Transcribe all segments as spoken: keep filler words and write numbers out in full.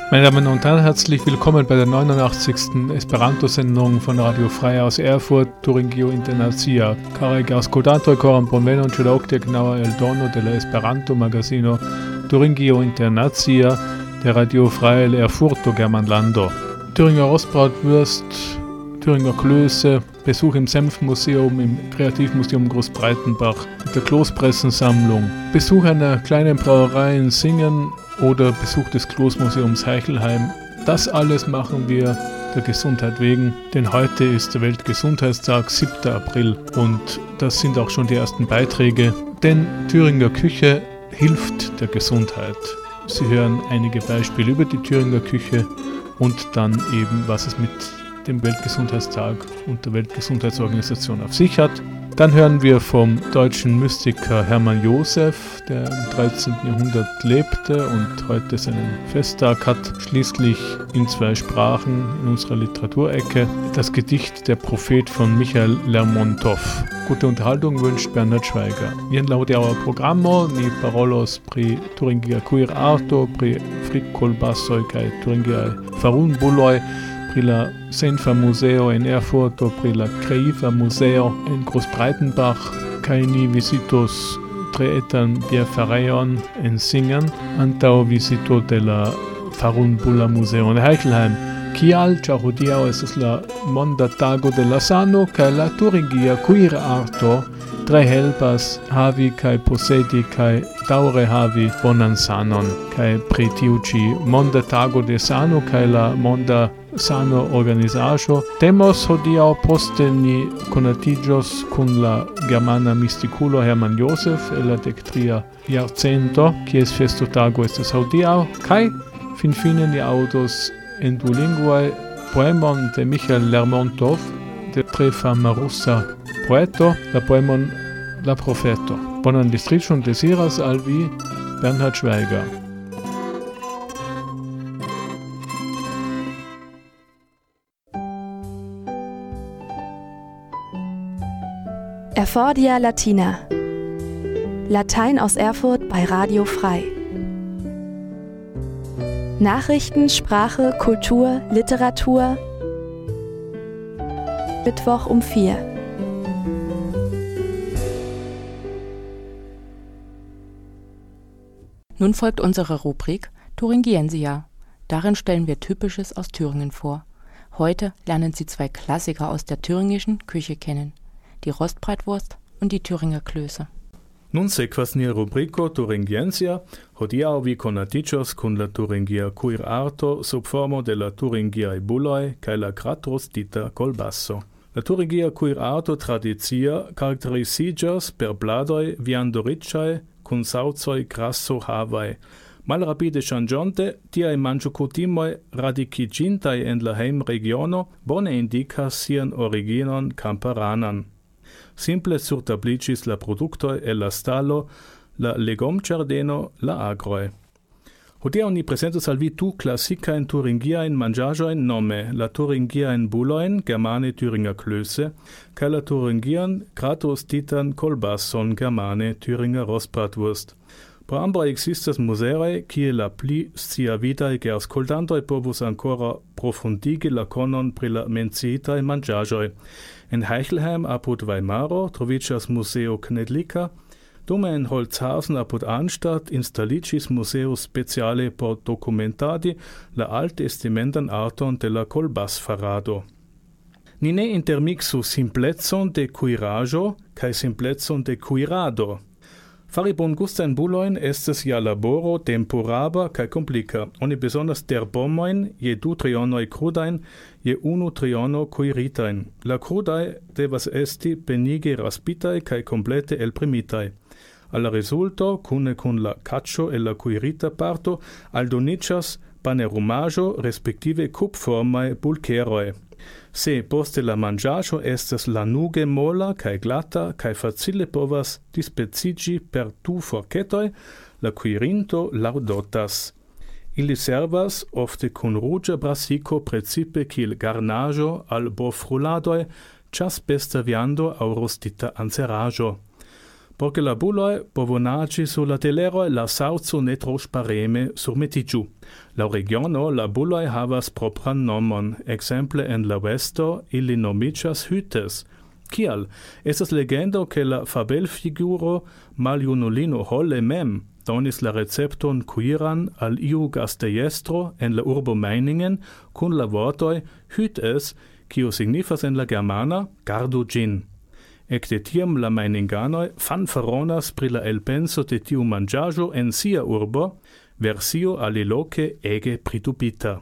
Meine Damen und Herren, herzlich willkommen bei der neunundachtzigsten Esperanto-Sendung von Radio Frei aus Erfurt, Turingio Internacia. Care ascoltatori coram bonvenon ĉe la okdeknaŭa eldono de la Esperanto-magazino Turingio Internacia der Radio Frei el Erfurto Germanlando. Thüringer Rostbratwurst, Thüringer Klöße, Besuch im Senfmuseum, im Kreativmuseum Großbreitenbach, mit der Kloßpressensammlung, Besuch einer kleinen Brauerei in Singen oder Besuch des Kloßmuseums Heichelheim. Das alles machen wir der Gesundheit wegen, denn heute ist der Weltgesundheitstag, siebter April, und das sind auch schon die ersten Beiträge, denn Thüringer Küche hilft der Gesundheit. Sie hören einige Beispiele über die Thüringer Küche und dann eben, was es mit dem Weltgesundheitstag und der Weltgesundheitsorganisation auf sich hat. Dann hören wir vom deutschen Mystiker Hermann Josef, der im dreizehnten Jahrhundert lebte und heute seinen Festtag hat. Schließlich in zwei Sprachen in unserer Literaturecke das Gedicht Der Prophet von Michael Lermontov. Gute Unterhaltung wünscht Bernhard Schweiger. Vien laudiaua programmo, ni parolos pri Turingia queer arto, pri fric colbassoi kai Turingia farunbuloi, pri la Senfa Museo in Erfurt, pri la Kreiva Museo in Großbreitenbach, kai ni visitos tre etan bierfereion en Singen, antau visito de la Farunbula Museo in Heichelheim. Kial, ĉar hodiaŭ estas la monda tago de la sano, kaj la Turingia queer arto tre helpas havi kaj posedi kaj daŭre havi bonan sanon. Kaj pri tiu ĉi monda tago de sano kaj la monda sano organizaĵo temos hodiaŭ, poste ni konatiĝos kun la germana mistikulo Hermann Josef el la dektria jarcento, kies festotago estas hodiaŭ, kaj finfine ni aŭdos en du lingvoj poemon de Michael Lermontov, de tre fama rusa poeto, la poemon La Profeto. Bonan distriĉon deziras al vi Bernhard Schweiger. Erfordia Latina. Latein aus Erfurt bei Radio Frei. Nachrichten, Sprache, Kultur, Literatur. Mittwoch um vier. Nun folgt unsere Rubrik Thuringiensia. Darin stellen wir Typisches aus Thüringen vor. Heute lernen Sie zwei Klassiker aus der thüringischen Küche kennen: die Rostbratwurst und die Thüringer Klöße. Nun sekvas nia rubriko Thuringiensia, hodiaŭ vi konatiĝos kun la Turingia queer arto sub formo de la Turingiaj buloj kaj la kratrostita kolbaso. La Turingia queer arto tradicia karakteriziĝas per bladoj viandoriĉaj kun saŭcoj grasso-havaj. Malrapide ŝanĝonte, tiaj manĝokutimoj radikiĝintaj en la hejmregiono bone indikas sian originon kamparanan. Simple surtabliĝis la produktoj el la stalo, la legomĝardeno, la agroj. Hodiaŭ ni prezentos al vi du klasikajn turingiajn manĝaĵojn, nome la turingiajn bulojn, germane Thüringer Klöße, kaj la turingian kratrostitan kolbason, germane Thüringer Rostbratwurst. Pro ambaŭ ekzistas muzeoj, kie la pli sciavidaj geaŭskultantoj povus ankoraŭ profundigi la konon pri la menciitaj manĝaĵoj. En Heichelheim apud Weimaro troviĝas Museo Knedlika, dume en Holzhausen apud Arnstadt installiĝis museo speciale por dokumentadi la altestimentan arton de la kolbasfarado. Ni ne intermiksu simplecon de kuiraĵo kaj simplecon de kuirado. Fari bongustajn bulojn estas ja laboro temporaba kaj komplika. Oni bezonas terbomojn je du trionoj krudajn, je unu triono kuiritajn. La krudaj devas esti penige raspitaj kaj komplete elpremitaj. Al la rezulto, kune kun la kaĉo el la kuirita parto, aldoniĝas panerumaĵo respektive kupformaj bulkeroj. Se poste la manĝaĵo estas lanuge mola kaj glata kaj facile povas dispeciĝi per du forketoj, la kuirinto laŭdotas. Ili servas ofte kun ruĝa brasiko precipe kiel garnaĵo al bofruladoj, ĉas besta viando aŭ rostita anseraĵo. porque la buloi povonaci sur la telero la sauzo ne tros pareme surmetigiu. La regiono la buloi havas propran nomon, exemple en la vesto ili nomicias hytes. Kial? Estas legendo che la fabelfiguro maljunulino Holle mem donis la recepton cuiran al iu gasteiestro en la urbo Meiningen cun la vortoi hytes, quiu signifas en la germana gardu gin. Ecte tiam la Meininganoi fanfaronas pri la elpenso de tiu mangiajo en sia urbo, versio aliloque ege pritupita.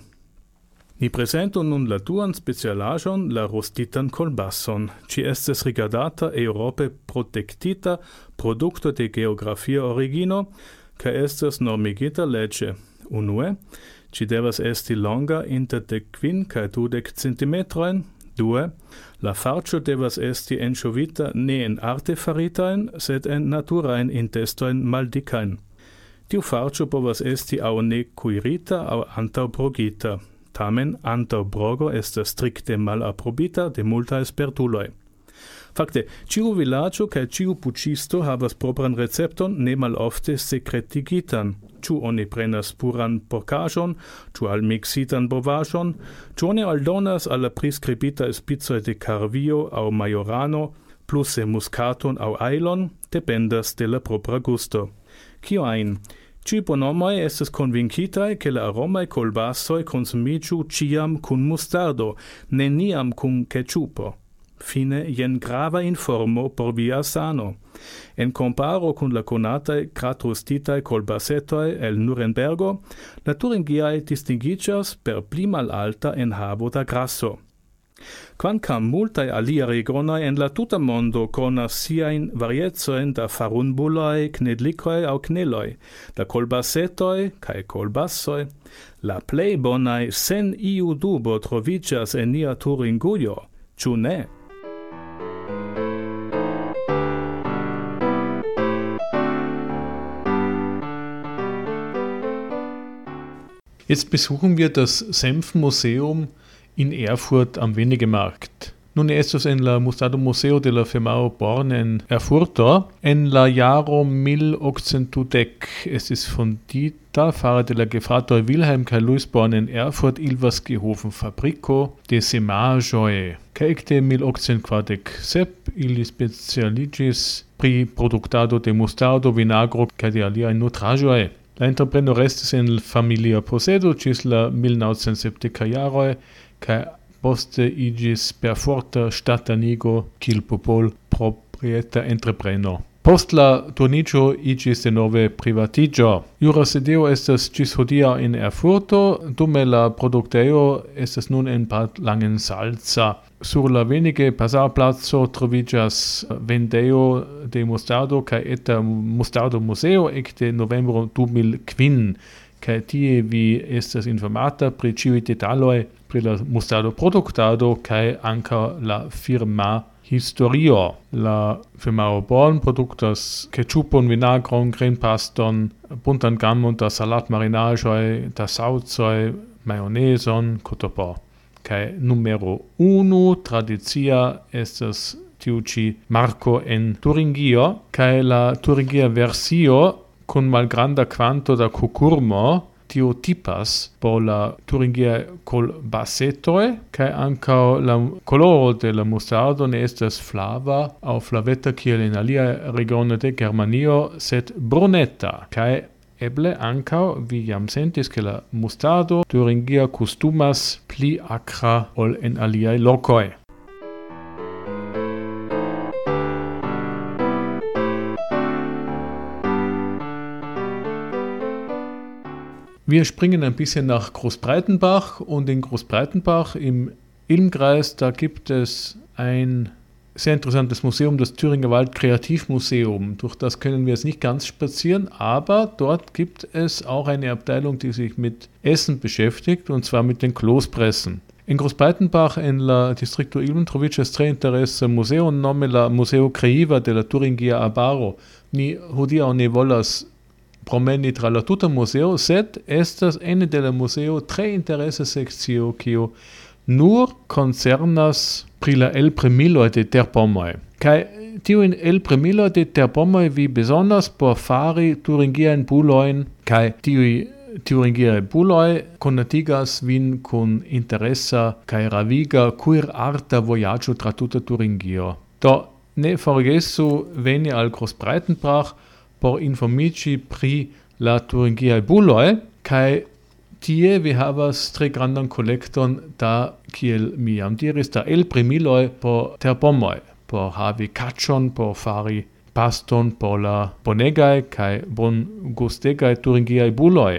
Ni presento nun la tuan specialajon, la rostitan colbasson, ci estes rigardata Europe protectita producto de geografia origino, ca estes normigita lege. Unue, ci devas esti longa inter de quin ca dudec centimetroin. Due, la farcio devas esti enchovita ne en artefaritain, sed en naturain intestoin maldicain. Tiu farcio povas esti au ne cuirita au antaubrogita. Tamen antaurbrogo estas stricte malaprobita de multae spertuloi. Fakte, ciu villaggio cae ciu pucisto havas propran recepton ne malofte secretigitan. Ciu oni prenas puran porcajon, ciu almixitan bovajon, ciu oni aldonas alla prescribita spizoi de carvio au majorano, plus se muscaton au ailon, dependas de la propra gusto. Cio ein? Ci bonomoi estes convincitae che la aromae colbassoi consumigiu ciam cun mustardo, neniam cun ketchupo. Fine, jen grava informo por via sano. En comparo cun la conatae cratostitae colbassetoi el Nurembergo, la Thuringiae distinguicias per pli mal alta en havo da grasso. Quancam multae alia regionae en la tuta mondo conas siain varietsoen da farunbuloi, knedlicoi au kneloi, da colbassetoi cae colbassoi, la plei bonae sen iu dubo trovicias en nia Thuringujo, ciu ne? Jetzt besuchen wir das Senfmuseum in Erfurt am Wenigemarkt. Nun estos en la Museo Museo de la Firmao Born en Erfurto. En la jaro mil octcentudec estis fondita fare de la gefratoj Wilhelm kaj Louis Born en Erfurt ilvas gehofen fabrico de semaĵoj. Kaj ekde mil octcentkvardek sep ili specialiĝis pri produktado de mustardo, vinagro kaj de aliaj nutraĵoj. La entrepreno restis en familia posedo ĝis la mil naŭcentsepdekaj jaroj kaj poste iĝis perforta ŝtatanigo kiel popol proprieta entrepreno. Post la turniĝo iĝis denove privatiĝo. Jura sidejo estas ĝis hodiaŭ en Erfurto, dume la produktejo estas nun en Bad Langensalza. Sur la Wenige Pasarplaco troviĝas vendejo de mustardo kaj eta mustardo museo ekde novembro du mil kvin. Kaj tie vi estas informata pri ĉiuj detaloj pri la mustardo produktado kaj ankaŭ la firma historio. La firmao Born produktas ketchupon, vinagron, grenpaston, buntan gamon da salatmarinaĵoj, da saŭcoj, majoneson, kotopo. Kaj numero unu tradicia estas tiu ĉi marko en Turingio, kaj la turingia versio kun malgranda kvanto da kukurmo, tio tipas por la turingia colbassetoj, kaj ankaŭ la koloro de la mustardo ne estas flava aŭ flaveta kiel en aliaj regionoj de Germanio, sed bruneta. Kaj eble ankaŭ vi jam sentis, ke la mustardo turingia kustumas pli akra ol en aliaj lokoj. Wir springen ein bisschen nach Großbreitenbach und in Großbreitenbach im Ilmkreis, da gibt es ein sehr interessantes Museum, das Thüringer Wald Kreativmuseum. Durch das können wir jetzt nicht ganz spazieren, aber dort gibt es auch eine Abteilung, die sich mit Essen beschäftigt, und zwar mit den Klospressen. In Großbreitenbach, en la districto Ilm, troviĝas tre interesa museo nome la Museo Kreiva de la Thuringia Arbaro. Ni hodiaŭ ne volas promeni tra la tuta museo, sed estas ene de la museo tre interesa sekcio, kiu nur koncernas pri la elpremiloj de terpomoj. Kaj tiu in el premilo de terpomoi vi besonders por fari Thuringian buloin, kai tiui Thuringiae buloi conatigas vin kun interessa kai raviga queer arta voyaggio tra tuta Thuringio. Do ne forgesu veni al Großbreitenbrach por informici pri la Thuringiae buloi, kai tie vi havas tre grandan kolekton da kiel mi jam diris da el primiloi por terpomoi, por havi kachon, por fari paston por la bonegai kai bon gustegai Thuringiae buloi.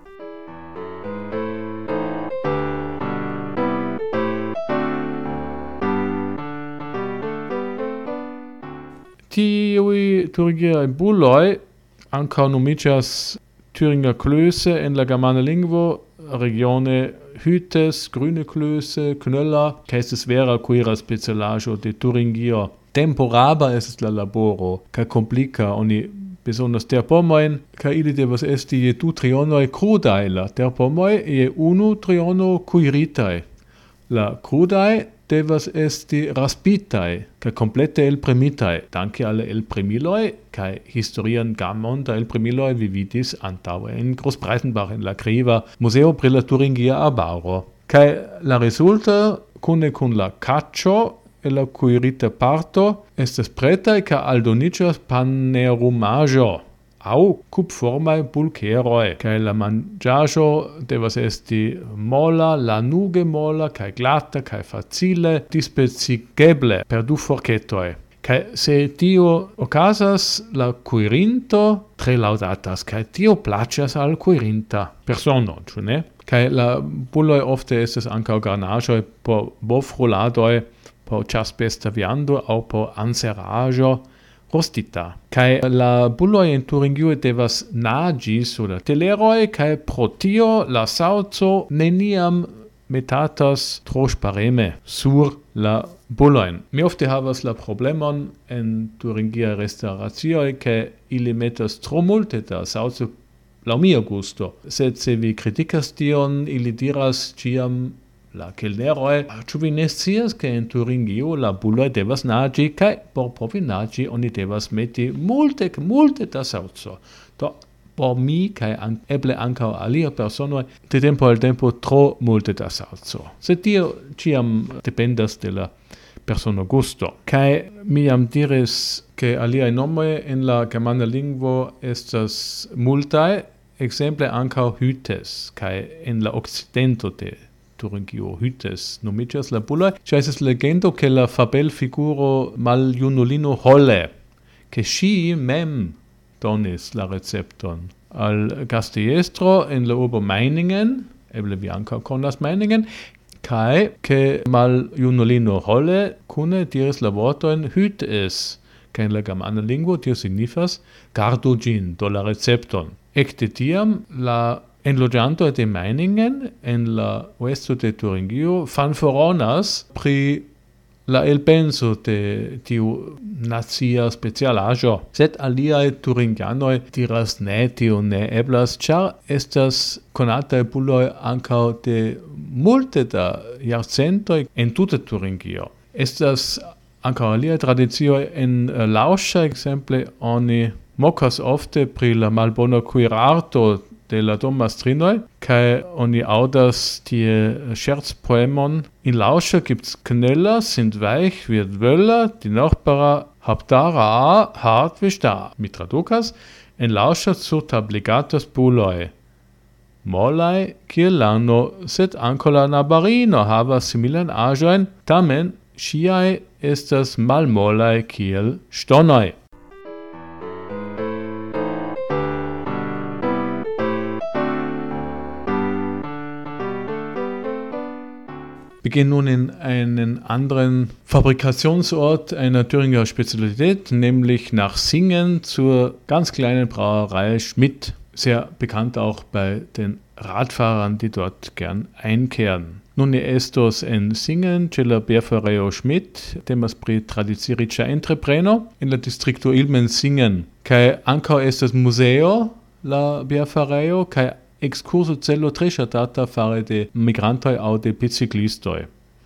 Tiui Thuringiae buloi ankaŭ nomiĝas Thüringer Klöße en la germana lingvo, regione Hytes, grüne Klöße, Knöller, kaj estas vera queera specialaĵo de Thuringio. Temporaba estas la laboro, kaj komplika, oni bezonas terpomojn, kaj ili devas esti je du trionoj krudaj, la terpomoj je unu triono kuiritaj. La krudaj devas esti raspitaj, kaj komplete elpremitaj, danke al elpremiloj, kaj historian gamon da elpremiloj vi vidis antaŭe en Großbreitenbach en la Kriva Museo pri la Thuringia Arbaro. Kaj la rezulto kune kun la kaĉo e la kuirita parto estas pretaj kaj aldoniĝas panerumaĵo aŭ kubformaj bulkeroj, kaj la manĝaĵo devas esti mola, lanuge mola, kaj glata, kaj facile dispecigeble per du forketoj. Kaj se tio okazas, la kuirinto tre laŭdatas, kaj tio plaĉas al kuirinta persono, ĉu ne? Kaj la buloj ofte estas ankaŭ garnaĵoj por bofroladoj, por ĉasbesta viando aŭ por anseraĵo rostita. Kaj la buloj en Thuringio devas naĝi sur la teleroj, kaj pro tio la saŭco neniam metatas tro ŝpareme sur la bulojn. Mi ofte havas la problemon en Thuringiaj restoracioj, ke ili metas tro multe da saŭco laŭ mia gusto. Sed se vi kritikas tion, ili diras ĉiam la kelneroj, ĉu vi ne scias, ke en Thuringio la buloj devas naĝi, kaj por provi naĝi oni devas meti multe, multe da saŭco. Do por mi kaj an, eble ankaŭ alia personoj de tempo al tempo tro multe da saŭco. Sed tio ĉiam dependas de la persono gusto. Kaj mi jam diris, ke aliaj nomoj en la germana lingvo estas multaj, ekzemple ankaŭ Hytes, kaj en la okcidento de Thuringio Hytes nomiĝas la buloj, ĉar estas legendo ke la fabelfiguro maljunulino Holle, ke ŝi mem donis la recepton al gastiestro en la urbo Meiningen, eble vi ankaŭ konas Meiningen, kaj ke maljunulino Holle kune diris la vortojn Hytes, kaj en la germana lingvo tio signifas gardu ĝin, do la recepton. Ekde tiam la enloĝantoj de Meiningen en la oesto de Thuringio fanforonas pri la elpenso de tiu nacia specialaĵo. Sed aliaj turingianoj diras ne, tio ne eblas, ĉar estas konataj buloj ankaŭ de multe da jarcentoj en tuta Thuringio. Estas ankaŭ aliaj tradicioj en Lauscha, ekzemple, oni mokas ofte pri la malbona kuirarto de la domastrinoj, kaj oni aŭdas tie Scherzpoemon. In Lauscha gibt's Knöller, sind weich, wird Wöller, die Nachbara habt dara hart wie sta. Mi tradukas, en Lauscha surtabligatas buloj. Molaj kiel lano, sed ankaŭ la nabarino havas similan aĵojn, tamen ŝiaj estas malmolaj kiel ŝtonoj. Wir gehen nun in einen anderen Fabrikationsort einer Thüringer Spezialität, nämlich nach Singen zur ganz kleinen Brauerei Schmidt, sehr bekannt auch bei den Radfahrern, die dort gern einkehren. Nun estos en Singen ĉe la Bierfareo Schmidt, temas pri tradicia entrepreno en la distrikto Ilmen-Singen, kaj ankaŭ estas muzeo la Bierfareo kaj excurso celo tre ŝatata fare de migrantoj aŭ de biciklistoj.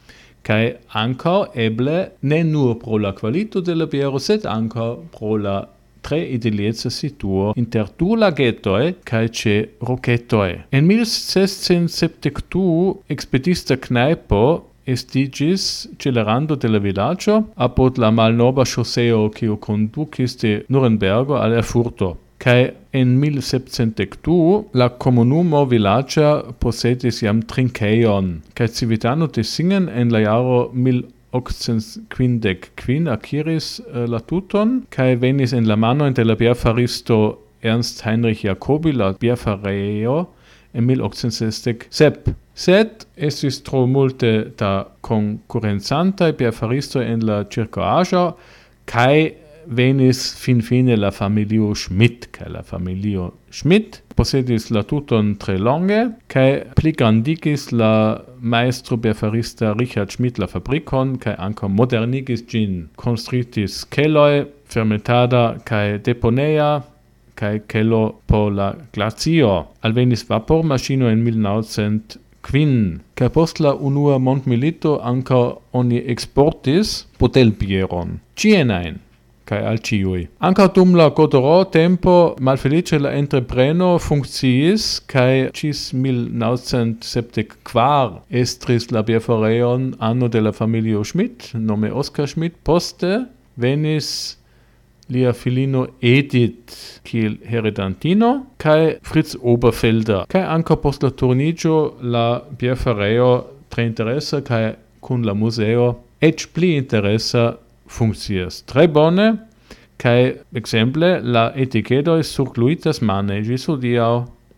Kai ankaŭ eble ne nur pro la kvalito de la biero, sed ankaŭ pro la tre idilieca situo inter du lagetoj kaj ĉe roketoj. En mil sescent sepdek du ekspedista knajpo estiĝis ĉe la rando de la vilaĝo apud la malnova ŝoseo kiu kondukis de Nurenbergo al Erfurto. Kaj en mil sepcent dek du la komunumo vilaĝa posedis jam trinkejon, kaj civitano de Singen en la jaro mil octcent quindec quin akiris uh, la tuton, kaj venis en la manojn de la bierfaristo Ernst Heinrich Jacobi la bierfarejo en mil octcent sesdek sep. Sed estis tro multe da konkurencantaj bierfaristoj en la ĉirkaŭaĵo, kaj venis finfine la familio Schmidt, kaj la familio Schmidt posedis la tuton tre longe, kaj pligrandigis la maestro bierfarista Richard Schmidt la fabrikon, kaj ankaŭ modernigis ĝin. Konstruitis keloj, fermentada kaj deponeja, kaj kelo por la glacio. Alvenis vapormaŝino en mil naŭcent kvin, kaj post la unua mondmilito ankaŭ oni eksportis botelbieron, ĉienajn kaj al ĉiuj. Ankaŭ dum la Godoro tempo malfeliĉe la entrepreno funkciis, kaj ĝis mil naŭcent sepdek kvar estris la bierfarejon ano de la familio Schmidt, nome Oskar Schmidt. Poste venis lia filino Edith kiel heredantino, kaj Fritz Oberfelder. Kaj ankaŭ post la turniĝo la bierfarejo tre interesa kaj kun la muzeo eĉ pli interesa funkcias tre bone, kaj ekzemple la etiketoj surgluitas mane ĝis hodiaŭ.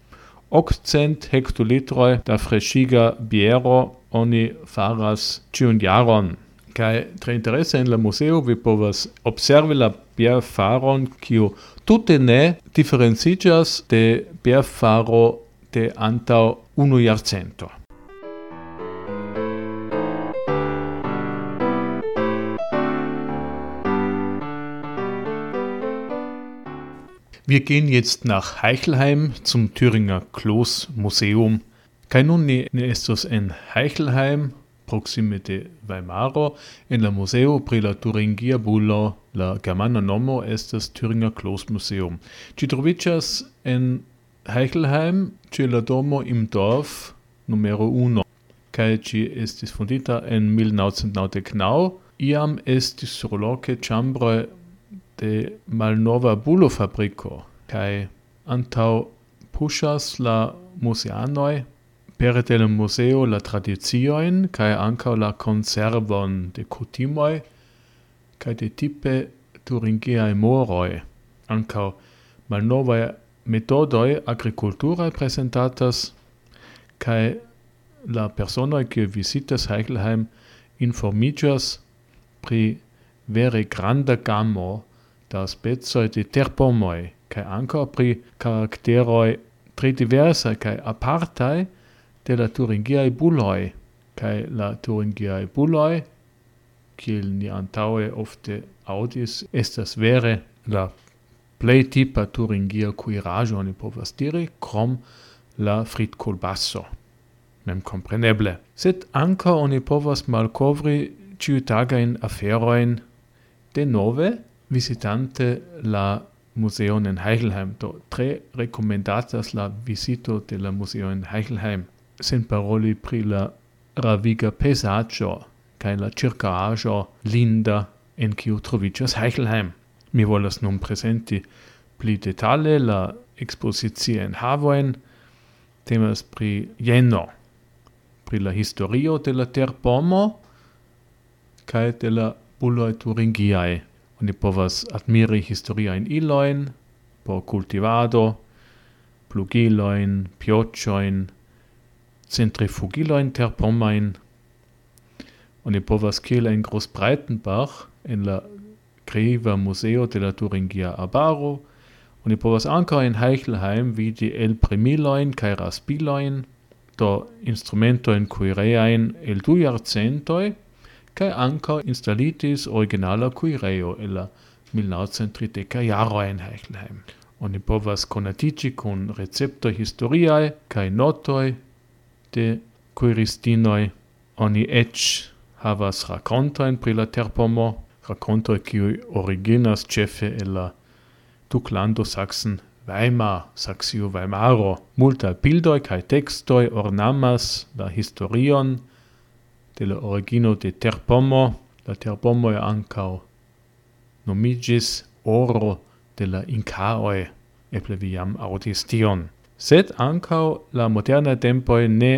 Okcent hektolitroj da freŝiga biero oni faras ĉiun jaron. Kaj tre interesa en la museo vi povas observi la bierfaron, kiu tute ne diferenciĝas de bierfaro de antaŭ unu jarcento. Wir gehen jetzt nach Heichelheim zum Thüringer Kloß-Museum. Kaj nun ni ne estos en Heichelheim, proxime de Weimaro, en la museo pri la Turingia bulo, la germana nomo estas Thüringer Kloß-Museum. Ĝi troviĝas en Heichelheim ĉe la domo im Dorf numero uno, kaj ĝi estis fondita en mil naŭcent naŭdek naŭ. Iam estis surloke ĉambroj de malnova bulo-fabriko, kaj antaŭ puŝas la muzeanoj pere de la museo la tradiciojn kaj ankaŭ la konservon de kutimoj kaj de tipe turingiaj moroj. Ankaŭ malnovaj metodoj agrikulturaj presentatas, kaj la personoj kiuj vizitas Heichelheim informiĝas pri vere granda gamo da specoj de terpomoj, kaj ankaŭ pri karakteroj tre diversaj kaj apartaj de la turingiaj buloj, kaj la turingiaj buloj, kiel ni antaŭe ofte aŭdis, estas vere la plej tipa turingia kuiraĵo, oni povas diri, krom la fritkolbaso, memkompreneble. Sed ankaŭ oni povas malkovri ĉiutagajn aferojn denove visitante la muzeon en Heichelheim. Do tre rekomendatas la visito de la museo en Heichelheim. Sen paroli pri la raviga pejzaĝo kaj la ĉirkaŭaĵo linda en kiu troviĝas Heichelheim. Mi volas nun prezenti pli detale la ekspoziciajn havojn. Temas pri jeno, pri la historio de la terpomo kaj de la buloj turingiaj. Oni povas admiri historiajn ilojn por kultivado, plugilojn, pjoĉojn, centrifugilojn terpomajn. Oni povas kiel en Großbreitenbach en la kreiva museo de la Turingia arbaro. Oni povas ankaŭ en Heichelheim vidi elpremilojn kaj raspilojn, do instrumentojn kuireajn el du jarcentoj, kaj ankaŭ instalitis originala kuirejo el la mil naŭcent trideka jaroj en Heichelheim. Oni povas konatiĝi kun receptoj historiaj kaj notoj de kuiristinoj. Oni eĉ havas rakontojn pri la terpomo, rakontoj kiuj originas ĉefe el la duklando Sachsen-Weimar, Saksio-Weimaro. Multaj bildoj kaj tekstoj ornamas la historion de la origino de terpomo. La terpomoj ankaŭ nomiĝis oro de la Inkaoj, eble vi jam aŭdis tion. Sed ankaŭ la modernaj tempoj ne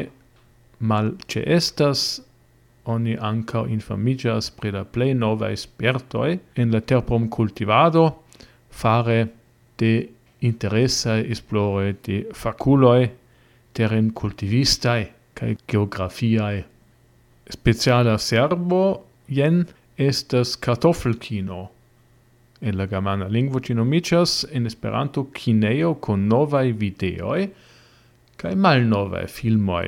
malĉeestas. Oni ankaŭ infamiĝas pri la plej novaj spertoj en la terpomkultivado fare de interesaj esploroj de fakuloj terenkultivistaj kaj geografiaj. Speciala serbo jen estas kartoffelkino. En la germana lingvo ĝi nomiĝas en Esperanto kinejo kun novaj videoj kaj malnovaj filmoj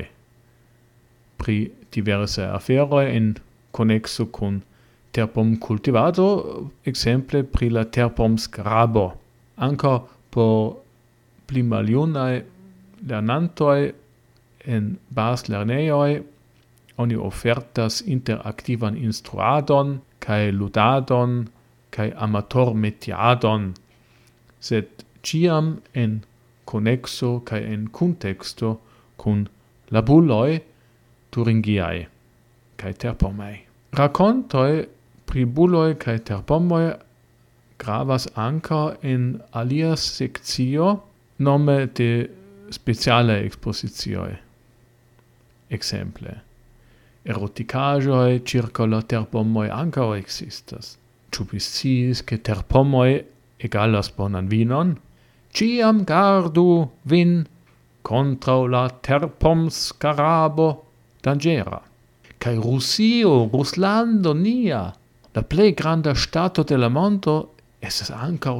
pri diversaj aferoj en konekso kun terpomkultivado, ekzemple pri la terpomskrabo. Ankaŭ por pli maljunaj lernantoj en bazlernejoj oni ofertas interaktivan instruadon kaj ludadon kaj amatormetiadon, sed ĉiam en konekso kaj en kunteksto kun la buloj turingiaj kaj terpomaj. Rakontoj pri buloj kaj terpomoj gravas ankaŭ en alia sekcio nome de specialaj ekspozicioj. Ekzemple, erotikaĵoj ĉirkaŭ la terpomoj ankaŭ ekzistas. Ĉu vi sciis, ke terpomoj egalas bonan vinon? Ĉiam gardu vin kontraŭ la terpomskarabo danĝera. Kaj Rusio, Ruslando nia, la plej granda ŝtato de la mondo, estas ankaŭ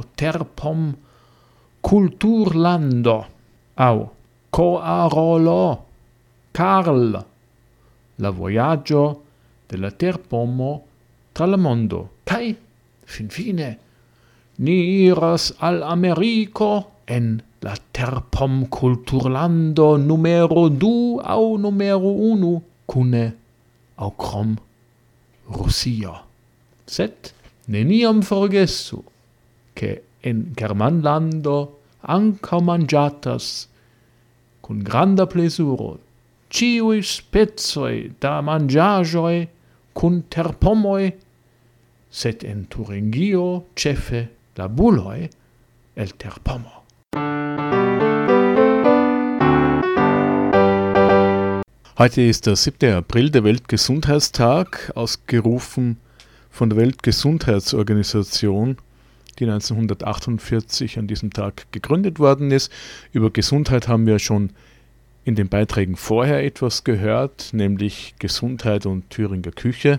terpomkulturlando. Aŭ Koarolo, Karl, la vojaĝo de la terpomo tra la mondo. Kaj finfine ni iras al Ameriko en la terpomkulturlando numero du aŭ numero unu kune aŭ krom Rusio. Sed neniam forgesu, ke en Germanlando ankaŭ manĝatas kun granda plezuro ĉiuj specoj da manĝaĵoj kun terpomoj, sed en Turingio ĉefe la buloj el terpomo. Heute ist der siebte April, der Weltgesundheitstag, ausgerufen von der Weltgesundheitsorganisation, die neunzehnhundertachtundvierzig an diesem Tag gegründet worden ist. Über Gesundheit haben wir schon in den Beiträgen vorher etwas gehört, nämlich Gesundheit und Thüringer Küche.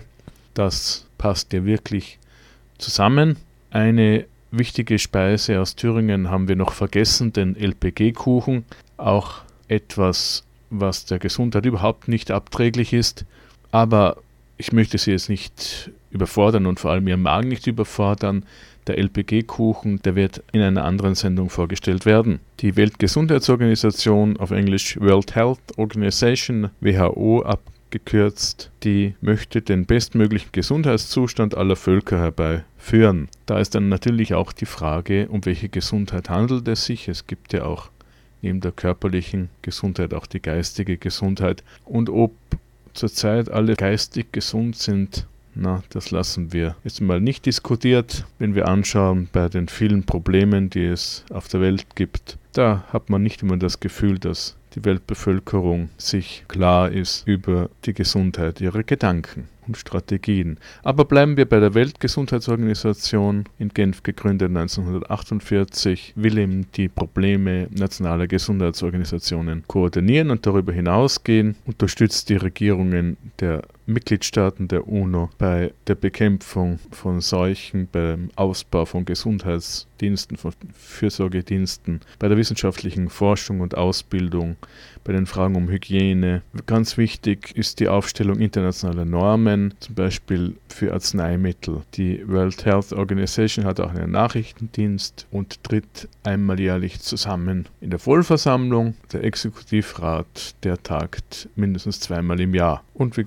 Das passt ja wirklich zusammen. Eine wichtige Speise aus Thüringen haben wir noch vergessen, den L P G-Kuchen. Auch etwas, was der Gesundheit überhaupt nicht abträglich ist. Aber ich möchte Sie jetzt nicht überfordern und vor allem Ihren Magen nicht überfordern. Der L P G-Kuchen, der wird in einer anderen Sendung vorgestellt werden. Die Weltgesundheitsorganisation, auf Englisch World Health Organization, W H O abgekürzt, die möchte den bestmöglichen Gesundheitszustand aller Völker herbeiführen. Da ist dann natürlich auch die Frage, um welche Gesundheit handelt es sich. Es gibt ja auch neben der körperlichen Gesundheit auch die geistige Gesundheit. Und ob zurzeit alle geistig gesund sind, na, das lassen wir jetzt mal nicht diskutiert. Wenn wir anschauen bei den vielen Problemen, die es auf der Welt gibt, da hat man nicht immer das Gefühl, dass die Weltbevölkerung sich klar ist über die Gesundheit ihrer Gedanken und Strategien. Aber bleiben wir bei der Weltgesundheitsorganisation, in Genf gegründet neunzehnhundertachtundvierzig, will eben die Probleme nationaler Gesundheitsorganisationen koordinieren und darüber hinausgehen, unterstützt die Regierungen der Mitgliedstaaten der UNO bei der Bekämpfung von Seuchen, beim Ausbau von Gesundheitsdiensten, von Fürsorgediensten, bei der wissenschaftlichen Forschung und Ausbildung, bei den Fragen um Hygiene. Ganz wichtig ist die Aufstellung internationaler Normen, zum Beispiel für Arzneimittel. Die World Health Organization hat auch einen Nachrichtendienst und tritt einmal jährlich zusammen in der Vollversammlung. Der Exekutivrat, der tagt mindestens zweimal im Jahr. Und wie gesagt, heute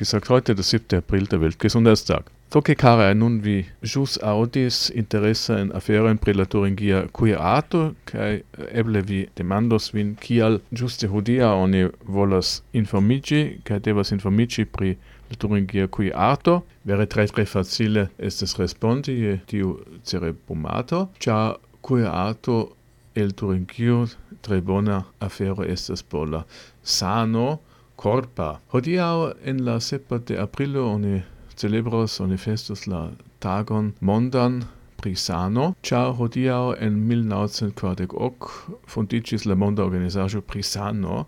heute der siebte April, der Weltgesundheitstag. Toke care nun vi jus audis interessa in aferen pri la Turingia quia ato, kai eble vi demandos vin kial juste hodia oni volas informigi, kai devas informigi pri la Turingia quia ato. Vere tre tre facile estes respondi je tiu cerebumato, cia quia ato el Turingio tre bona afero estes por la sano corpa. Hodiaŭ en la sepa de aprilo oni celebros, oni festus la tagon mondan pri sano, ĉar hodiaŭ en mil naŭcent kvardek ok fondiĝis la monda organizaĵo pri sano,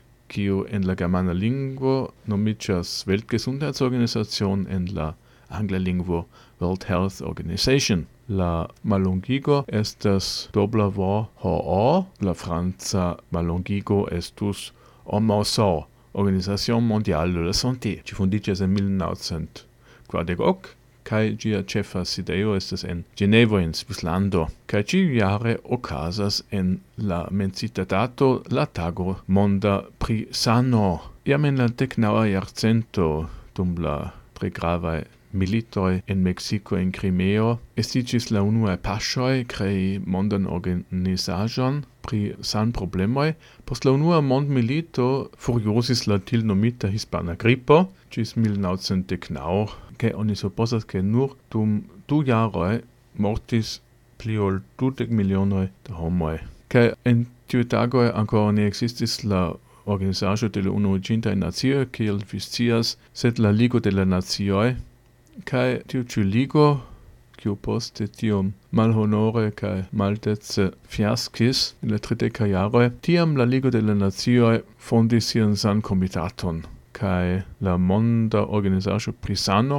kiu en la germana lingvo nomiĝas Weltgesundheitsorganisation, en la angla lingvo World Health Organization. La mallongigo estas dobla V H O, la franca mallongigo estus O M O S O, Organisation Mondiale de la Santé. Ĝi fondiĝis en mil naŭcent kvardek ok, kaj ĝia ĉefa sidejo estas en Ĝenevo en Svislando. Kaj ĉiujare okazas en la mencita dato la tago monda pri sano. Jam en la deknaŭa jarcento dum la tre gravaj militoj en Meksiko en Krimeo estiĝis la unuaj paŝoj krei mondan organizaĵon pri sanproblemoj. Post la unua mondmilito furiosis la tiel nomita hispana gripo ĝis mil naŭcent deknaŭ, kaj oni supozas, ke nur dum du jaroj mortis pli ol dudek milionoj da homoj. Kaj en tiuj tagoj ankoraŭ ne ekzistis la organizaĵo de la Unuiĝintaj Nacioj, kiel vi scias, sed la Ligo de la Nacioj. Kaj tiu ĉi ligo, kiu poste tiom malhonore kaj maldece fiaskis en la tridekaj jaroj, tiam la Ligo de la Nacioj fondis sian sankomitaton, kaj la monda organizaĵo pri sano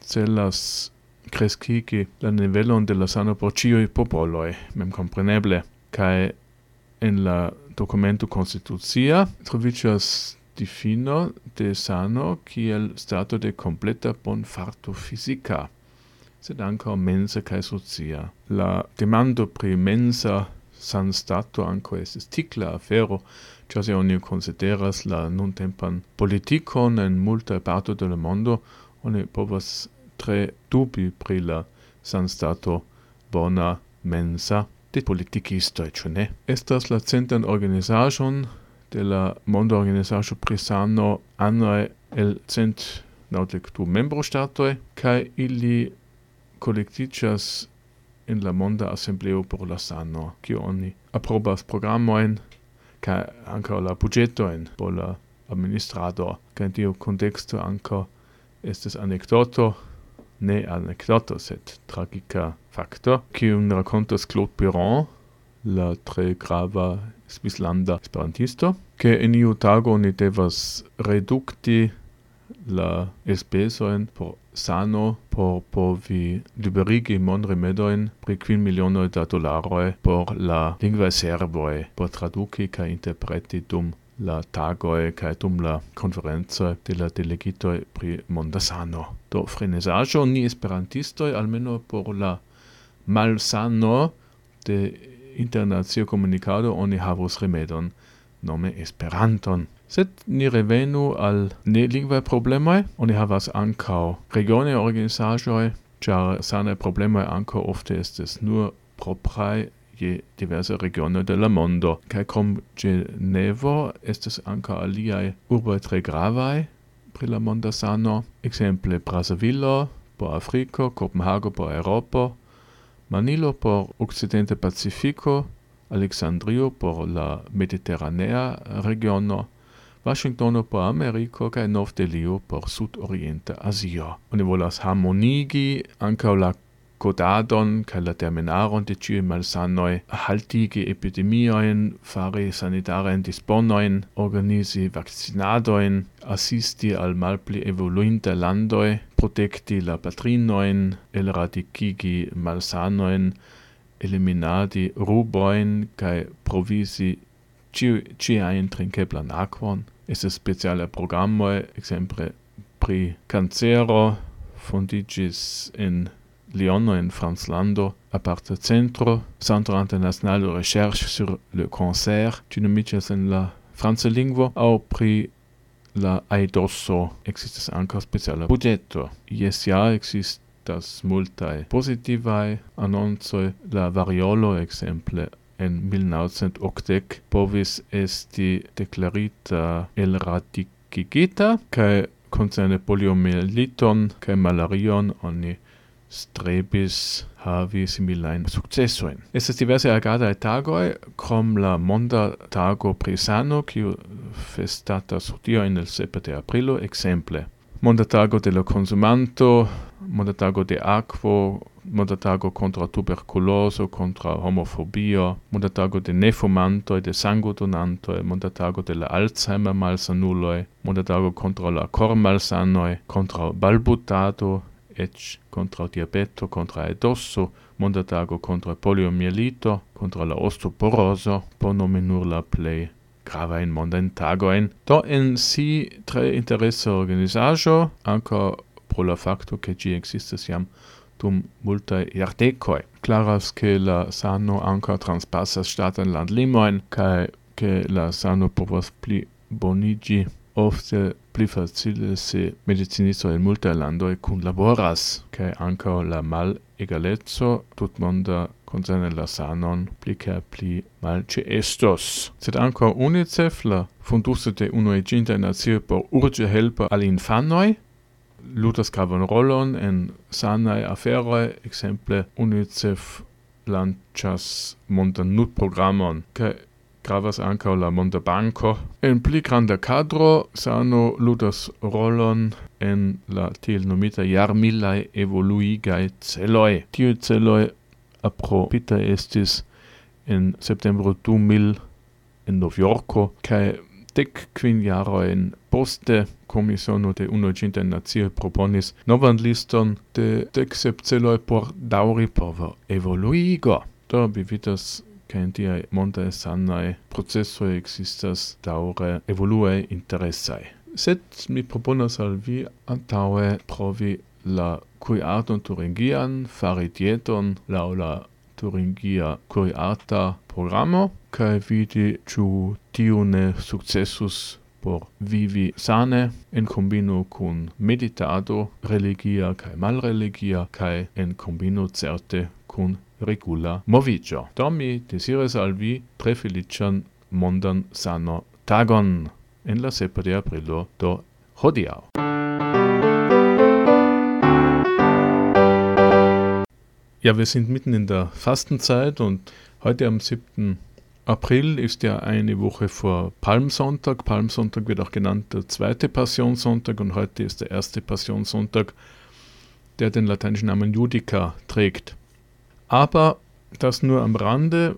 celas kreskigi la nivelon de la sano por ĉiuj popoloj, memkompreneble. Kaj en la dokumento konstitucia troviĝas difino de sano kiel stato de completa bonfarto fizika, sed ankaŭ mensa kaj socia. La demando pri mensa sanstato ankaŭ estis tikla afero, ĉar se oni konsideras la nuntempan politikon en multaj partoj de la mondo, oni povas tre dubi pri la sanstato bona mensa de politikistoj, ĉu ne? Estas la centran organizaĵon de la monda organizaĵo pri sano anoj el cent naŭdek du membroŝtatoj, kaj ili kolektiĝas en la monda asembleo por la sano, kio oni aprobas programojn kaj ankaŭ la buĝetojn por la administrado. Kaj en tiu konteksto ankaŭ estis anekdoto, ne anekdoto, sed tragika fakto, kiun rakontas Claude Piron, la tre grava svislanda esperantisto, ke en iu tago oni devas redukti la elspezojn por sano por povi liberigi monrimedojn pri kvin milionoj da dolaroj por la lingvaj servoj, por traduki kaj interpreti dum la tagoj kaj dum la konferencoj de la delegitoj pri monda sano. Do frenezaĵo ni esperantistoj, almeno por la malsano de internacia komunikado, oni havos rimedon nome Esperanton. Sed ni revenu al nelingvaj problemoj. Oni havas ankaŭ regionaj organizaĵoj, ĉar sanaj problemoj ankaŭ ofte estas nur propraj je diverse regionoj de la mondo. Kaj krom Ĝenevo estas ankaŭ aliaj urboj tre gravaj pri la monda sano, ekzemple Brazzavilo por Afriko, Kopenhago por Eŭropo, Manilo por Okcidenta Pacifiko, Aleksandrio por la mediteranea regiono, Washingtono por Ameriko kaj Nov-Delhio por Sud-Orienta Azio. Oni volas harmonigi ankaŭ la kodadon kaj la terminaron de ĉiuj malsanoj, haltigi epidemiojn, fari sanitarajn disponojn, organizi vakcinadojn, asisti al malpli evoluintaj landoj, protekti la patrinojn, elradikigi malsanojn, eliminadi rubojn kaj provisi ĉiajn trinkeblan akvon. Estas specialaj programoj, ekzemple pri kancero fondiĝis en Lyono en Franclando aparta centro, Centro International de Recherche sur le Cancer, ĝi nomiĝas en la franca lingvo, aŭ pri la aidosso existas ankaŭ speciala budgeto. Jes-ja existas multaj pozitivaj anoncoj, la variolo ekzemple en mil novcent okdek povis esti deklarita elradikigita, kaj koncerne poliomyeliton kaj malarion oni strebis havi similajn sukcesojn. Estas diversaj agadaj tagoj, krom la monda tago pri sano, kiu festatas hodiaŭ en el sepa de aprilo, ekzemple monda tago de la konsumanto, monda tago de akvo, monda tago kontraŭ tuberkulozo, kontraŭ homofobio, monda tago de nefumantoj, de sangodonantoj, monda tago de la Alzheimer-malsanuloj, monda tago kontraŭ la kormalsanoj, kontraŭ balbutado, eĉ kontraŭ diabeto, kontraŭ aidoso, monda tago kontraŭ poliomielito, kontraŭ la osteoporozo, por nomi nur la plej gravajn mondajn tagojn. Do en si tre interesa organizaĵo, ankaŭ pro la fakto, ke ĝi ekzistas jam dum multaj jardekoj. Klaras, ke la sano ankaŭ transpasas ŝtatajn landlimojn kaj ke la sano povas pli boniĝi ofte pli facile se medicinistoj en multaj landoj kunlaboras, kaj ankaŭ la malegaleco tutmonda koncerne la sanon pli kaj pli malĉeestos. Sed ankaŭ UNICEF, la fonduso de Unuiĝintaj Nacioj por urĝa helpo al infanoj, ludas gravan rolon en sanaj aferoj, ekzemple UNICEF lanĉas mondan nutprogramon, kaj gravas ankaŭ la Monda Banko. En pli granda kadro sano ludas rolon en la tiel nomita jarmilaj evoluigaj celoj. Tiuj celoj aprobitaj estis en septembro du mil en Novjorko, kaj dek kvin jarojn poste Komisiono de Unuiĝintaj Nacioj proponis novan liston de dek sep celoj por daŭri por evoluigo. Do vi vidas, kaj en tiaj mondaj sanaj procesoj ekzistas daŭre evolue interesaj. Sed mi proponas al vi antaŭe provi la kuriardon turingian, fari dieton laŭ la turingia kuriarta programo, kaj vidi ĉu tiu ne sukcesus por vivi sane en kombino kun meditado religia kaj malreligia kaj en kombino certe kun regula moviĝo. Do mi deziras al vi tre feliĉan mondan sano tagon en la sepa de aprilo, do hodiaŭ. Ja, wir sind mitten in der Fastenzeit und heute am siebten April ist ja eine Woche vor Palmsonntag. Palmsonntag wird auch genannt der zweite Passionssonntag und heute ist der erste Passionssonntag, der den lateinischen Namen Judica trägt. Aber das nur am Rande.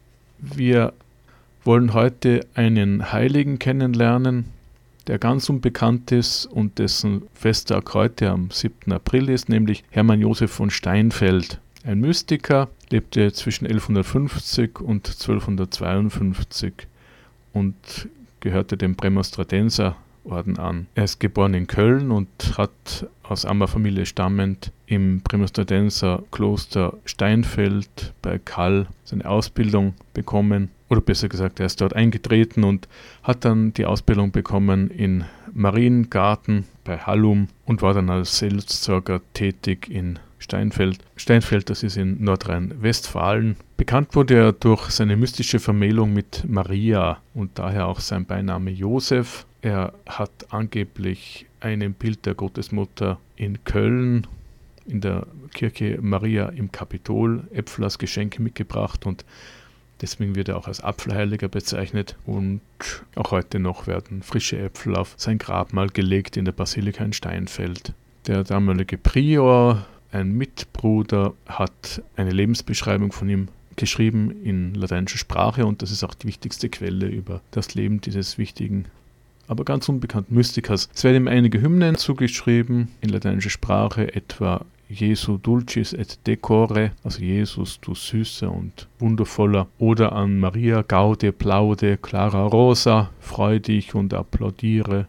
Wir wollen heute einen Heiligen kennenlernen, der ganz unbekannt ist und dessen Festtag heute am siebten April ist, nämlich Hermann Josef von Steinfeld. Ein Mystiker, lebte zwischen elfhundertfünfzig und zwölfhundertzweiundfünfzig und gehörte dem Prämonstratenserorden an. Er ist geboren in Köln und hat aus armer Familie stammend im Prämonstratenserkloster Steinfeld bei Kall seine Ausbildung bekommen. Oder besser gesagt, er ist dort eingetreten und hat dann die Ausbildung bekommen in Mariengarten bei Hallum und war dann als Seelsorger tätig in Steinfeld. Steinfeld, das ist in Nordrhein-Westfalen. Bekannt wurde er durch seine mystische Vermählung mit Maria und daher auch sein Beiname Josef. Er hat angeblich ein Bild der Gottesmutter in Köln in der Kirche Maria im Kapitol Äpfel als Geschenke mitgebracht und deswegen wird er auch als Apfelheiliger bezeichnet und auch heute noch werden frische Äpfel auf sein Grabmal gelegt in der Basilika in Steinfeld. Der damalige Prior, ein Mitbruder, hat eine Lebensbeschreibung von ihm geschrieben in lateinischer Sprache und das ist auch die wichtigste Quelle über das Leben dieses wichtigen, aber ganz unbekannten Mystikers. Es werden ihm einige Hymnen zugeschrieben in lateinischer Sprache, etwa Jesu dulcis et decore, also Jesus, du Süßer und Wundervoller, oder an Maria gaude, plaude, clara rosa, freu dich und applaudiere,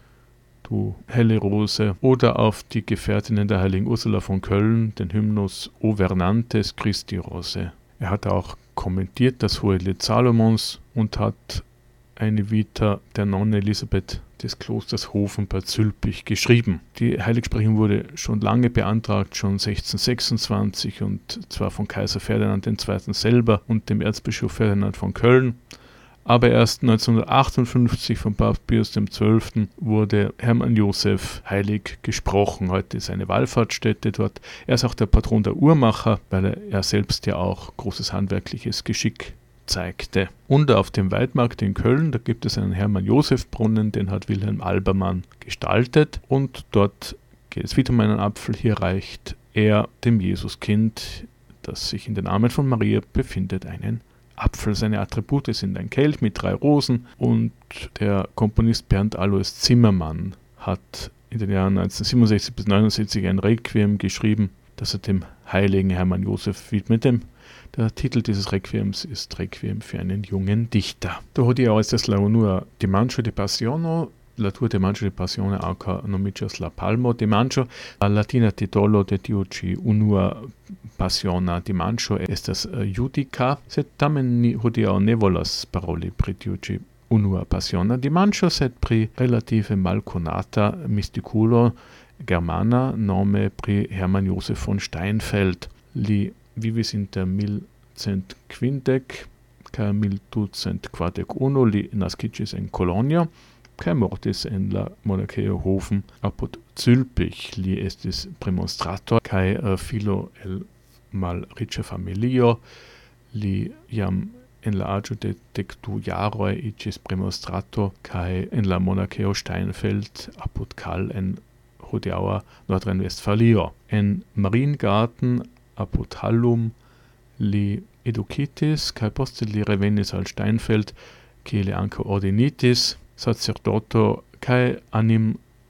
du helle Rose, oder auf die Gefährtinnen der heiligen Ursula von Köln, den Hymnus O Vernantes Christi Rose. Er hat auch kommentiert das Hohelied Salomons und hat eine Vita der Nonne Elisabeth des Klosters Hofen bei Zülpich geschrieben. Die Heiligsprechung wurde schon lange beantragt, schon sechzehnhundertsechsundzwanzig, und zwar von Kaiser Ferdinand der Zweite selber und dem Erzbischof Ferdinand von Köln. Aber erst neunzehnhundertachtundfünfzig von Papst Pius der Zwölfte wurde Hermann Josef heilig gesprochen. Heute ist eine Wallfahrtsstätte dort. Er ist auch der Patron der Uhrmacher, weil er, er selbst ja auch großes handwerkliches Geschick zeigte. Und auf dem Weidmarkt in Köln, da gibt es einen Hermann-Josef-Brunnen, den hat Wilhelm Albermann gestaltet, und dort geht es wieder um einen Apfel. Hier reicht er dem Jesuskind, das sich in den Armen von Maria befindet, einen Apfel. Seine Attribute sind ein Kelch mit drei Rosen, und der Komponist Bernd Alois Zimmermann hat in den Jahren neunzehnhundertsiebenundsechzig bis neunundsiebzig ein Requiem geschrieben, das er dem heiligen Hermann Josef widmete. Der Titel dieses Requiems ist Requiem für einen jungen Dichter. Da hodiaŭ estas la unua dimanĉo de Pasiono, la dua dimanĉo de Pasiono ankaŭ nomiĝas la Palmo dimanĉo. La latina titolo de tiu ĉi unua pasiona dimanĉo estas Judica, sed tamen ni hodiaŭ ne volas paroli pri tiu ĉi unua pasiona dimanĉo, sed pri relative malkonata mistikulo germana nome pri Hermann Josef von Steinfeld. Li vivis inter mil cent kvindek kaj mil du cent kvardek unu, li naskiĝis en Kolonjo kaj mortis en la monakejo Hofen apud Zülpich. Li estis premonstrator kaj uh, filo el malriĉa familio. Li jam en la aĝo de dek du jaroj iĝis premonstrator kaj en la monakejo Steinfeld apud Kall en hodiaŭa Nordrhein-Westfalio. En Mariengarten apud Hallum li edukitis, kaj poste li revenis al Steinfeld, kie li ankaŭ ordinitis sacerdoto, kaj anim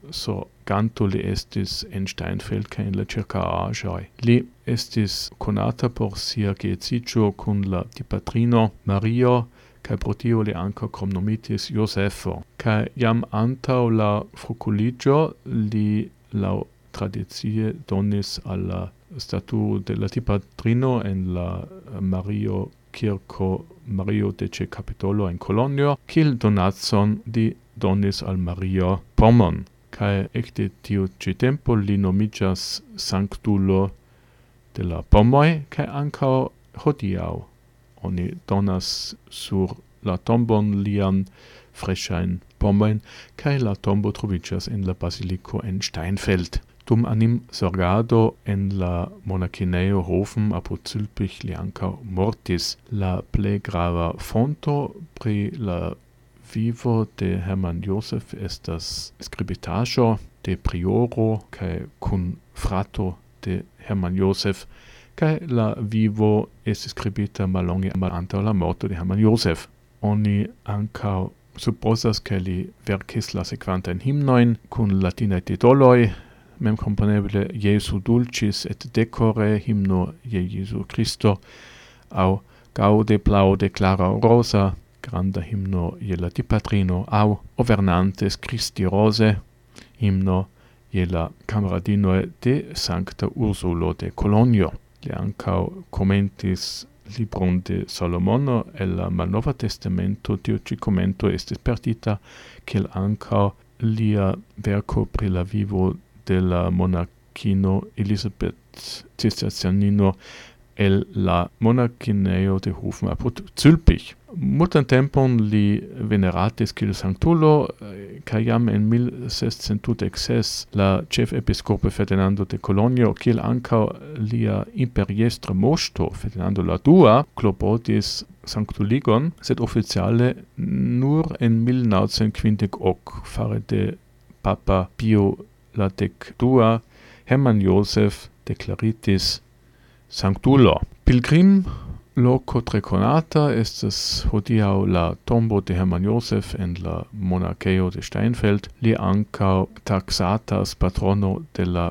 sorganto li estis en Steinfeld kaj en la ĉirkaŭaĵoj. Li estis konata por sia geedziĝo kun la dipatrino Mario, kaj pro tio li ankaŭ kromnomitis Josefo. Kaj jam antaŭ la frukuliĝo li laŭ tradicie donis al la statuo de la dipatrino en la Mario Kirko Mario de ce Capitolo en Kolonjo, kiel donacon li donis al Mario pomon, kaj ekde tiu ĉi tempo li nomiĝas sanktulo de la pomoj, kaj ankaŭ hodiaŭ oni donas sur la tombon lian freŝajn pomojn, kaj la tombo troviĝas en la baziliko en Steinfeld. Dum anim sorgado en la monakinejo Hofen apud Zülpich li ankaŭ mortis. La plej grava fonto pri la vivo de Hermann Josef estas skribitaĵo de prioro kaj kun frato de Hermann Josef, kaj la vivo estis skribita mallonge antaŭ la morto de Hermann Josef. Oni ankaŭ supozas ke li verkis la sekvantajn himnojn kun latinaj titoloj, mem komponeble Jesu dulcis et decore, himno je Jesu Christo, au Gaude plaude clara rosa, granda himno je la dipatrino, au Overnantes Christi rose, himno je la camaradinoe de Sancta Ursulo de Kolonjo. Li ankaŭ komentis libron de Salomono el la Malnova Testamento. Tiu ĉi komento estis perdita, kiel ankaŭ lia verko pri la vivo de la monakino Elisabeth Cistercianino el la monakinejo de Hofen apud Zülpich. Multan tempon li veneratis kiel sanktulo, kaj jam en mil sescent dudek ses la ĉefepiskopo Ferdinando de Kolonjo, kiel ankaŭ lia imperiestra moŝto Ferdinando la dua, klopodis sanktuligon, sed oficiale nur en mil naŭcent kvindek ok fare de Papa Pio la dek dua, Hermann Josef deklaritis sanktulo. Pilgrim loco tre konata estas hodiaŭ la tombo de Hermann Josef en la monakejo de Steinfeld. Li ankaŭ taxatas patrono de la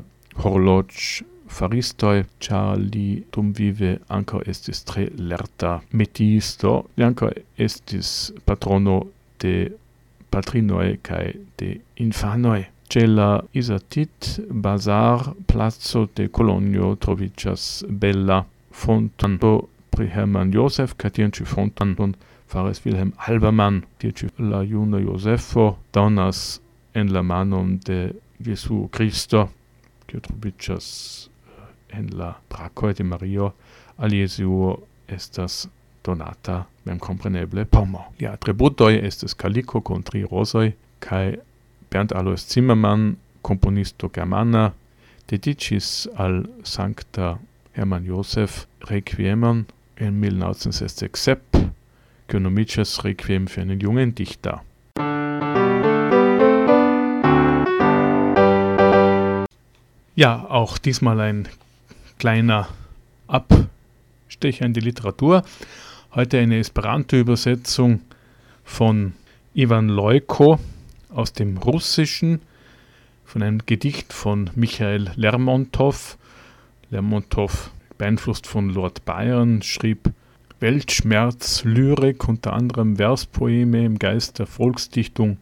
horloĝfaristoj, ĉar li dumvive ankaŭ estis tre lerta metiisto. Li ankaŭ estis patrono de patrinoj kaj de infanoj. Ĉe la Isatit Bazar placo de Kolonjo troviĝas bella fontanto pri Hermann Josef, kaj tiun ĉi fontanton Fares Wilhelm Alberman, dieci la Juno Josefo, donas en la manon de Jesu Cristo, que troviĝas en la brakoj de Mario, al Jesuo estas donata memkompreneble pomo. Lia atributoj estas kaliko kun tri rozoj, kaj Bernd Alois Zimmermann, komponisto germana, dediĉis al Sankta Hermann Josef Requiemon en mil neunhundertsep sep, kiu nomiĝas Requiem für einen jungen Dichter. Ja, auch diesmal ein kleiner Abstecher in die Literatur. Heute eine Esperanto-Übersetzung von Ivan Lojko aus dem Russischen, von einem Gedicht von Michael Lermontow. Lermontow, beeinflusst von Lord Byron, schrieb Weltschmerz, Lyrik, unter anderem Verspoeme im Geist der Volksdichtung,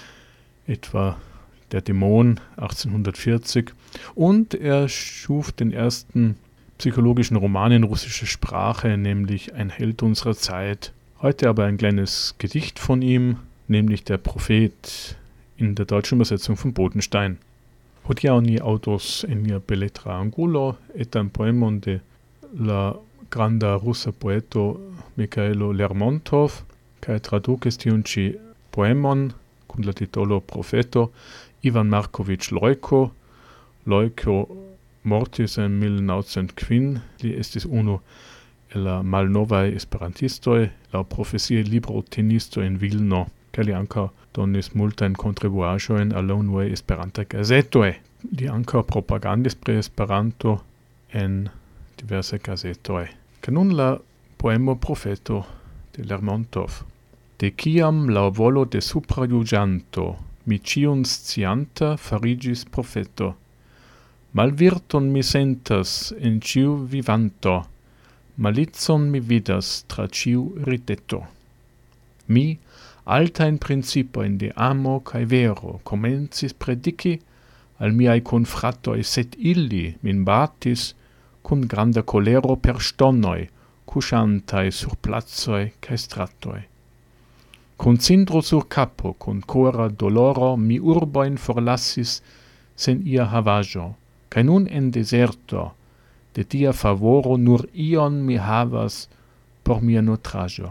etwa Der Dämon achtzehnhundertvierzig, und er schuf den ersten psychologischen Roman in russischer Sprache, nämlich Ein Held unserer Zeit. Heute aber ein kleines Gedicht von ihm, nämlich Der Prophet, in der deutschen Übersetzung von Bodenstein. Hodiaŭ autos en nia beletra angulo etan poemon de la granda rusa poeto Mikhailo Lermontov, kaj tradukis tiun ĉi poemon kun la titolo Profeto Ivan Markovich Lojko. Lojko mortis en mil naŭcent kvin, li estis unu el la malnovaj esperantistoj, laŭ profesie librotenisto en Vilno, kaj li ankaŭ donis multajn kontribuaĵojn al la unuaj esperantaj gazetoj. Li ankaŭ propagandis pri Esperanto en diversaj gazetoj. Kaj nun la poemo Profeto de Lermontov. De kiam laŭ volo de suprajuĝanto mi ĉiun scianta fariĝis profeto, malvirton mi sentas en ĉiu vivanto, malicon mi vidas tra ĉiu rideto. Mi altajn principojn de amo kaj vero komencis prediki al miaj konfratoj, sed illi min batis kun granda kolero per ŝtonoj, kuŝantaj sur placoj kaj stratoj. Kun cindro sur kapo, kun kora doloro, mi urbojn forlasis sen ia havaĵo, kaj nun en deserto de tia favoro nur ion mi havas por mia nutraĵo.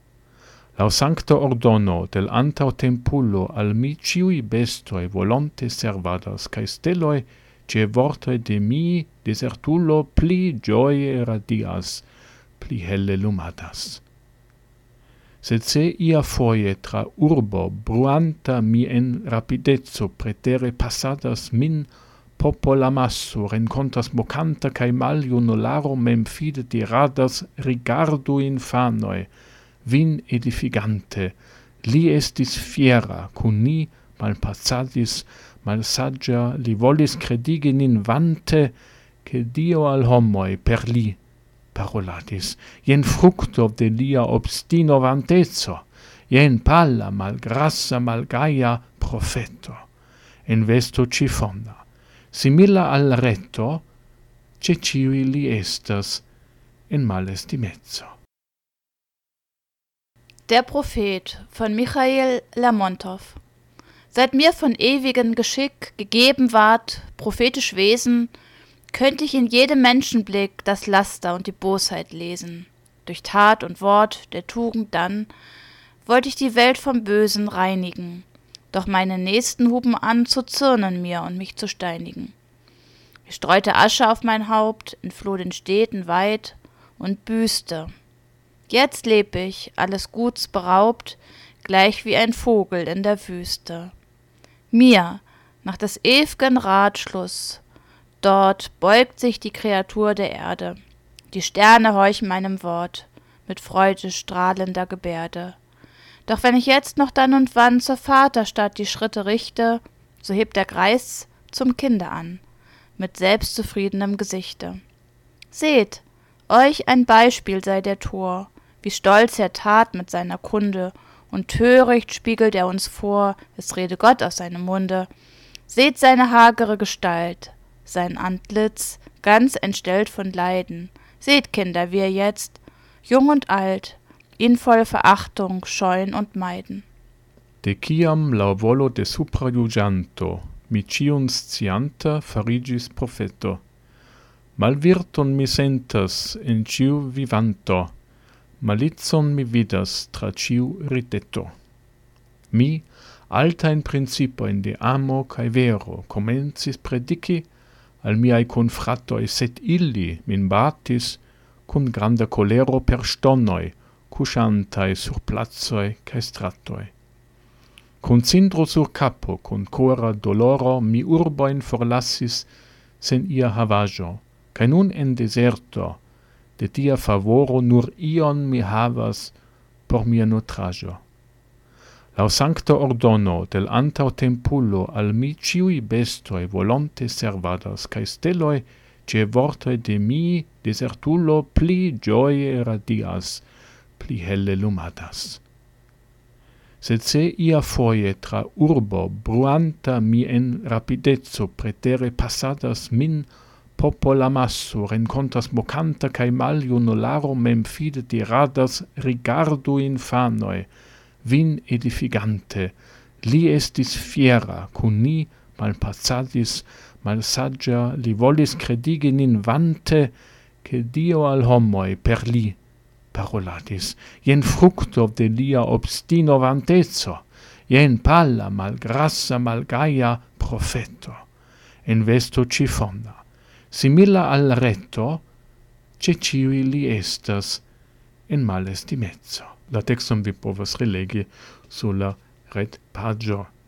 Laŭ sankta ordono del antaŭ tempulo al mi ĉiuj bestoj volonte servadas, kaj steloj ĉe vortoj de mi desertulo pli ĝoje radias, pli helle lumadas. Sed se ia foje tra urbo bruanta mi en rapideco pretere passadas min popolamasso renkontas mokanta kaj maljunularo memfide diradas rigardu infanoj, vin edificante, li estis fiera, kun ni malpassadis, malsaĝa, li volis kredigi nin vante, ke Dio al homoj per li paroladis, jen frukto de lia obstinovanteco, jen palla, malgrassa, malgaia profeto, en vesto ĉifona, simila al reto, ĉe ĉiuj li estas en malestimeco. Der Prophet von Michael Lermontow. Seit mir von ewigem Geschick gegeben ward, prophetisch Wesen, könnte ich in jedem Menschenblick das Laster und die Bosheit lesen. Durch Tat und Wort der Tugend dann wollte ich die Welt vom Bösen reinigen, doch meine Nächsten huben an zu zürnen mir und mich zu steinigen. Ich streute Asche auf mein Haupt, entfloh den Städten weit und büßte. Jetzt leb ich, alles Guts beraubt, gleich wie ein Vogel in der Wüste. Mir, nach des ew'gen Ratschluss, dort beugt sich die Kreatur der Erde. Die Sterne horchen meinem Wort, mit freudestrahlender Gebärde. Doch wenn ich jetzt noch dann und wann zur Vaterstadt die Schritte richte, so hebt der Greis zum Kinde an, mit selbstzufriedenem Gesichte. Seht, euch ein Beispiel sei der Tor, wie stolz er tat mit seiner Kunde, und töricht spiegelt er uns vor, es rede Gott aus seinem Munde. Seht seine hagere Gestalt, sein Antlitz, ganz entstellt von Leiden. Seht, Kinder, wie er jetzt, jung und alt, ihn voll Verachtung scheuen und meiden. De ciam la volo de suprajugianto, mi cium scianta farigis profeto. Malvirton mi sentas in ciu vivanto, malitzon mi vidas tra ciu rideto. Mi, alta in principio in de amo cae vero, comencis predici al miai confratoi, set illi min batis cum granda colero per stonoi, cusciantai sur plazoi cae stratoi. Con cindro sur capo, con cora doloro, mi urboin forlassis sen ia havajo, cae nun en deserto, de tia favoro nur ion mi havas por mia nutrajo. Lau sancta ordono del antau tempulo al mi ciui bestoi volonte servadas, cae steloi ce vortoi de mi desertulo pli gioie radias, pli helle lumadas. Sed se ia foie tra urbo bruanta mi en rapidezzo pretere passadas min popola masso rencontas mocanta cae maliunolaro mem fide diradas rigardu infanoi, vin edificante, li estis fiera, cun ni malpassadis, malsaggia, li volis credigi nin vante, che Dio al homoi per li paroladis, jen fructo de lia obstino vantezo, jen palla, malgrassa, malgaia profeto, en vesto cifona, simila al reto, ce ciui li estas en malestimezzo. La textum vi povas relegi sulla ret pagio